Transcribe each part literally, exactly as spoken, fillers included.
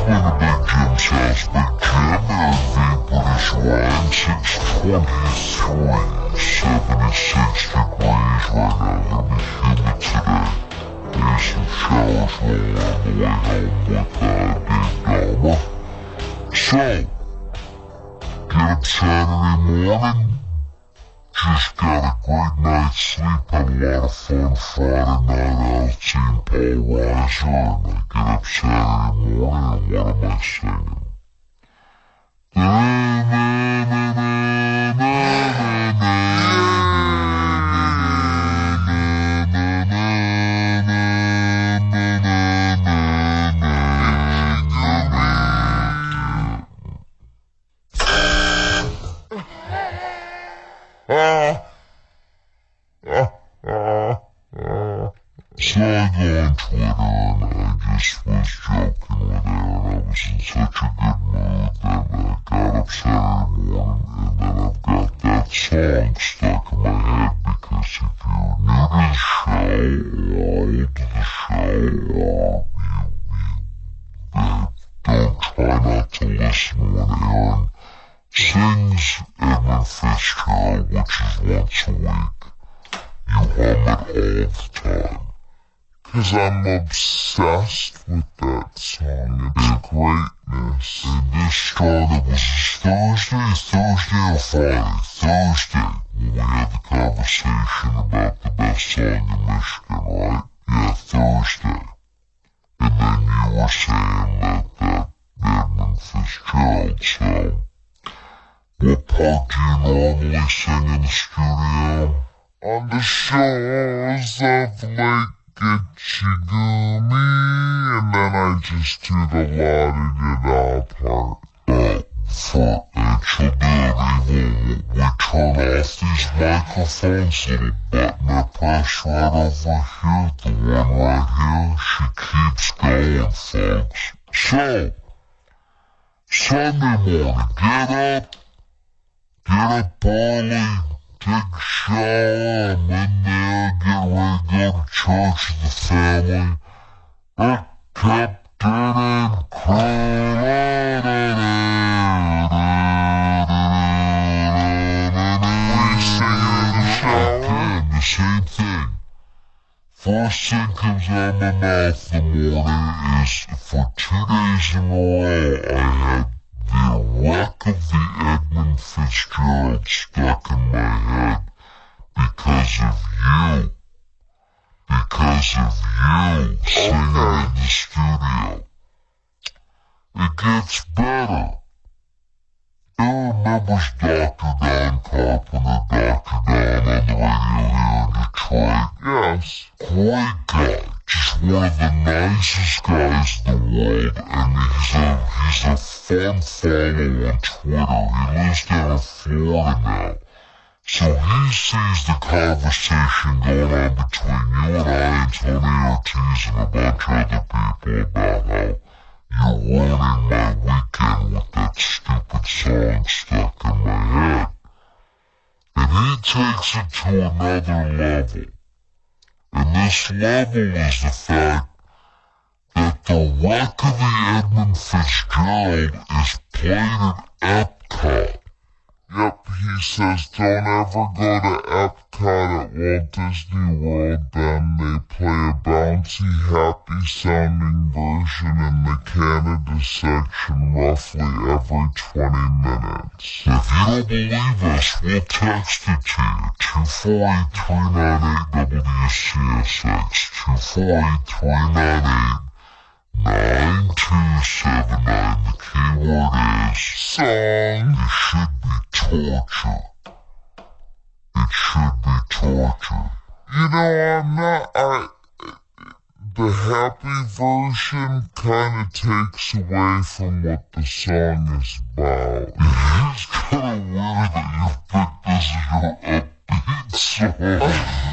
been to Big Jim's house. Big Jim, Eric Vaporish, Ryan, six twenty-three, seventy-six degrees right now. Gonna be humid today. There's some showers rolling on the way home with uh, Dave Dahmer. So, get up Saturday morning. Just got a great night's sleep, had a lot of fun Friday night out seeing Paul Reiser, and I get up Saturday morning, and what am I singing? So I go on Twitter and I just was joking with her, and I was in such a good mood that I got up Saturday morning and then I've got that song stuck in my head, because if you're new to the show or old to the show, or you, you don't try not to listen when Aaron sings Edmund Fitzgerald, which is once a week, you hum it all the time. Cause I'm obsessed with that song, its greatness. And this started, was this Thursday, Thursday or Friday? Thursday, when we had the conversation about the best song in Michigan, right? Yeah, Thursday. And then you were saying that that Edmund Fitzgerald, so what part do you normally sing in the studio? On the shores of Lake Gitchigumi, and then I just do the la-di-da-da part. Uh, for, and she'll do it even we turn off these microphones, little button I press right over here, the one right here, she keeps going, folks. So, Sunday morning, get up, get up early, take a shower, I'm in there, get ready to go to church with the family. It kept getting crazy. Again, the same thing. First thing comes out of my mouth in the morning is, for two days in a row, I had the wreck of the Edmund Fitzgerald stuck in my head because of you. Because of you singing in the studio. It gets better. Who remembers Doctor Don Carpenter, Doctor Don on the radio here in Detroit? Yes. Great guy. Just one of the nicest guys in the world, and he's a, he's a fun follow on Twitter. He lives down in Florida now. So he sees the conversation going on between you and I and Tony Ortiz and a bunch of other people about how you're ruining my weekend with that stupid song stuck in my head. And he takes it to another level. And this level is the fact that the wreck of the Edmund Fitzgerald is played at Epcot. Yep, he says don't ever go to Epcot at Walt Disney World, then they play a bouncy, happy-sounding version in the Canada section roughly every twenty minutes. If you don't believe us, we'll text it to you. two four eight, three nine eight, W C S X, two four eight, three nine eight, nine two seven nine. The keyword is song. It should be torture. It should be torture. You know, I'm not, I, the happy version kind of takes away from what the song is about. It is kind of weird that you picked this as your upbeat song.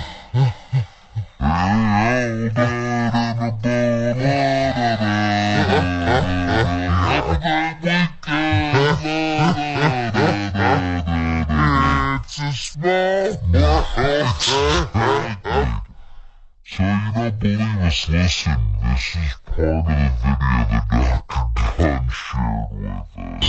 It's a small So you don't believe us, listen, this is part of the video the doctor did. son shared with us.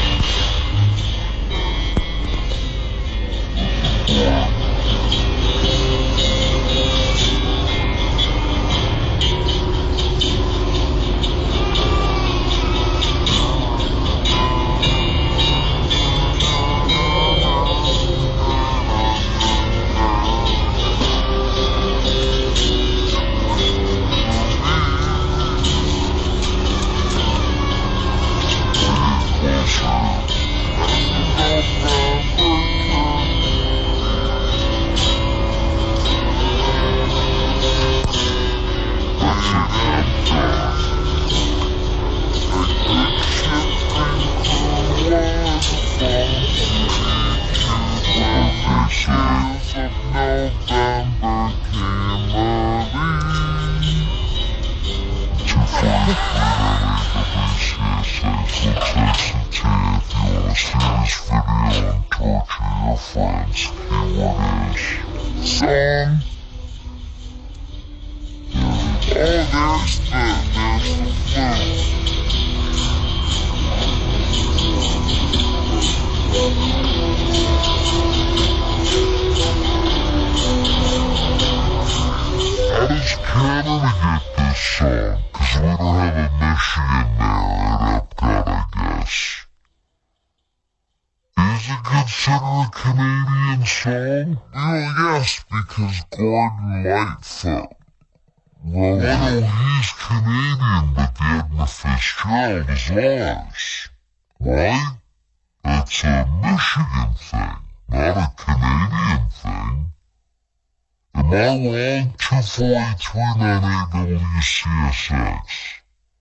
Because Gordon Lightfoot wrote it. I know he's Canadian, but the Edna Fitzgerald is ours. Right? That's a Michigan thing, not a Canadian thing. Am I wrong? two four eight three nine eight W C S X.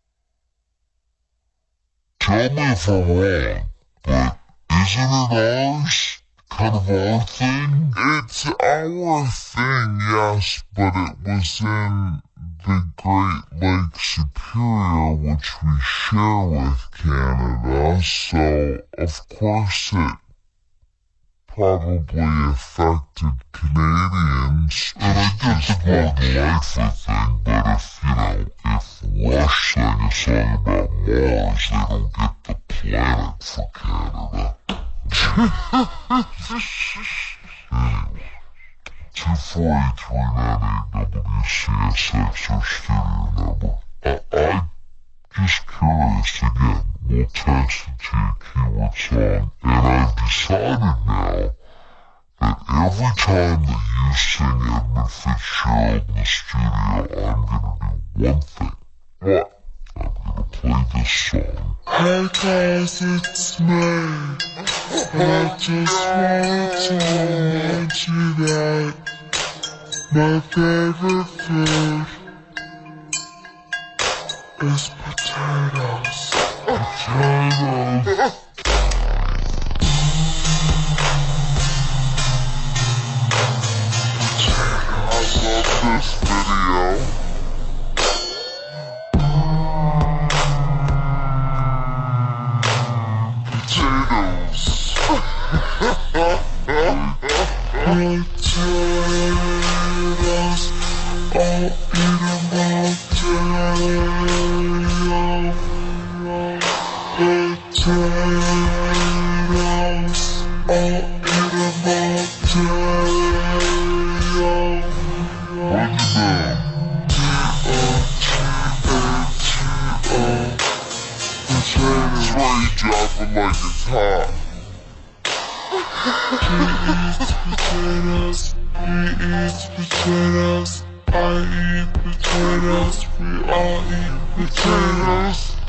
Tell me if I'm wrong, but isn't it ours? Kind of our thing? It's our thing, yes, but it was in the Great Lakes Superior, which we share with Canada, so of course it probably affected Canadians. And I get the Golden Lightfoot thing, but if, you know, if Rush thing is something about Mars, they don't get the planet for Canada. Anyway, two four eight three nine eight W C S X or studio number. I, I'm just curious again. We'll text it to you, keyword song, and I've decided now that every time that you sing Edmund Fitzgerald in the studio, I'm gonna do one thing. What? I'm gonna play this song. Hey guys, it's me. I just wanted to remind you that my favorite food is potatoes. Potatoes. I love this video.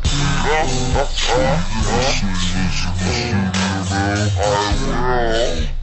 I will.